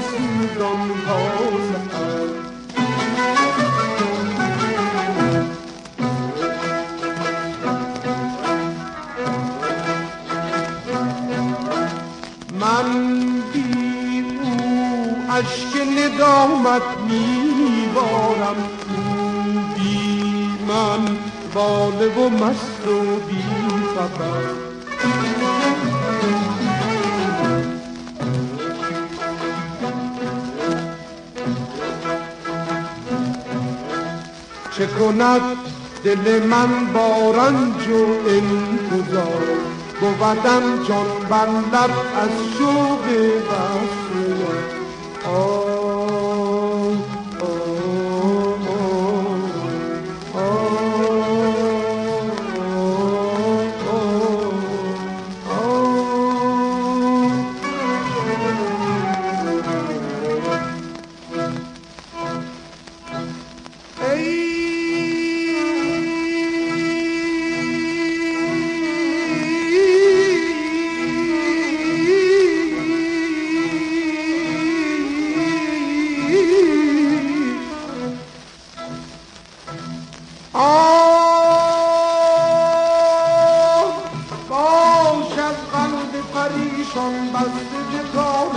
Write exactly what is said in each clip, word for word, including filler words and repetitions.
بسودان پاسه من بی او اشک ندامت میبارم، بی من باله و مست و بی خبر. چه کند دل من با رنج و انتظار، بودم جان بر لب از شوق وصل. آه پریشان بسته جگار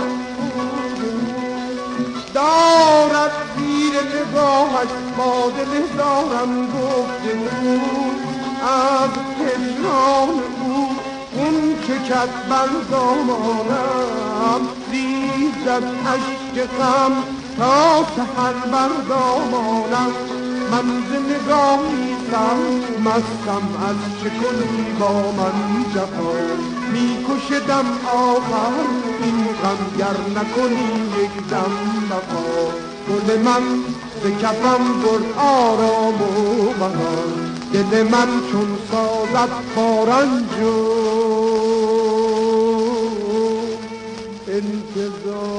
دارد زیر نگاهش با دل هزارم گفتگو. از هجران او خون چکد بر دامانم، ریزد اشک غم تا سحر بر دامانم. من ز نگاهیستم مستم، از چه کنی با من جفا، میکشدم آخر این غم گر نکنی یک دم وفا. گل من ز کفم برد آرام و بهار، دل من چون سازد با رنج و انتظار.